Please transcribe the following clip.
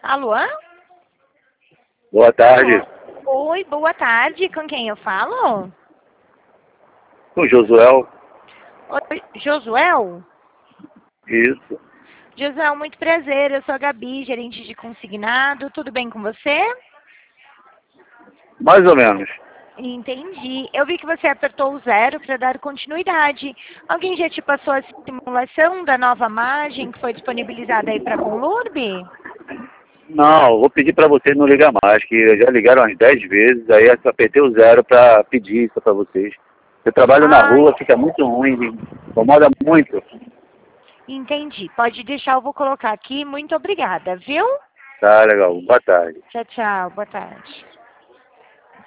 Alô? Boa tarde. Oi, boa tarde. Com quem eu falo? Com o Josuel. Oi, Josuel? Isso. Josuel, muito prazer. Eu sou a Gabi, gerente de consignado. Tudo bem com você? Mais ou menos. Entendi. Eu vi que você apertou o 0 para dar continuidade. Alguém já te passou a simulação da nova margem que foi disponibilizada aí para a Conlurb? Não, vou pedir para vocês não ligar mais, que já ligaram umas 10 vezes, aí eu só apertei o 0 para pedir isso para vocês. Eu trabalho na Ai, rua, fica muito ruim, incomoda muito. entendi. Pode deixar, eu vou colocar aqui. Muito obrigada, viu? Tá, legal. Boa tarde. Tchau, tchau. Boa tarde.